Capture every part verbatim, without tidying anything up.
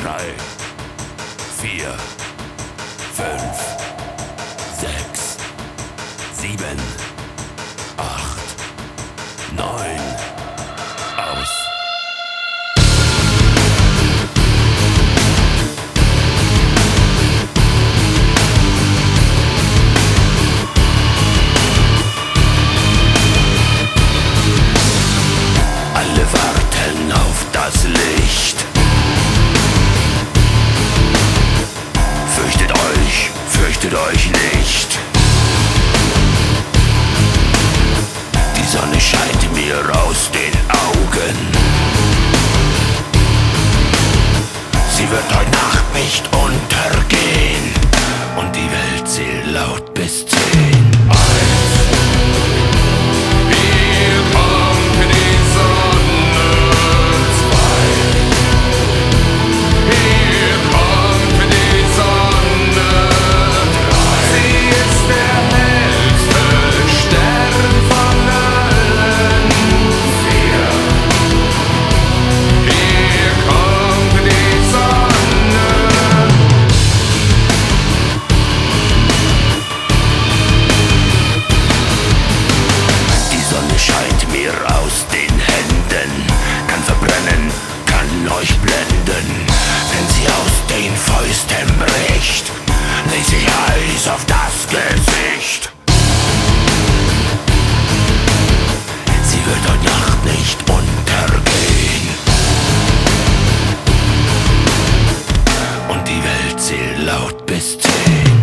drei, vier, fünf, sechs, sieben, acht, neun, aus. Alle warten auf das Licht. Fürchtet euch, fürchtet euch nicht. Die Sonne scheint mir aus den Augen. Sie wird heute Nacht nicht untergehen. Und die Welt zählt laut bis zehn. Aus den Händen, kann verbrennen, kann euch blenden. Wenn sie aus den Fäusten bricht, legt sich Eis auf das Gesicht. Sie wird heute Nacht nicht untergehen. Und die Welt zählt laut bis zehn.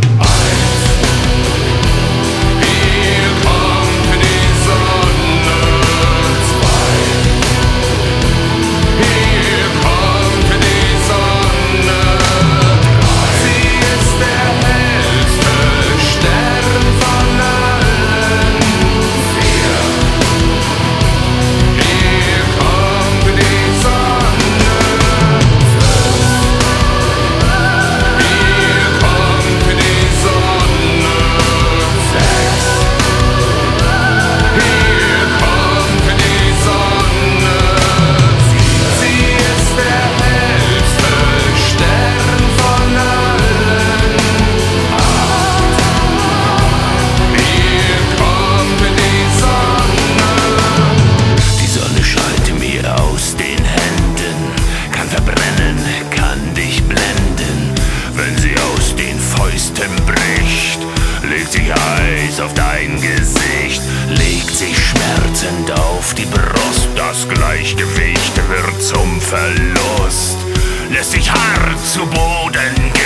Bricht, legt sich Eis auf dein Gesicht, legt sich schmerzend auf die Brust. Das Gleichgewicht wird zum Verlust, lässt sich hart zu Boden gehen.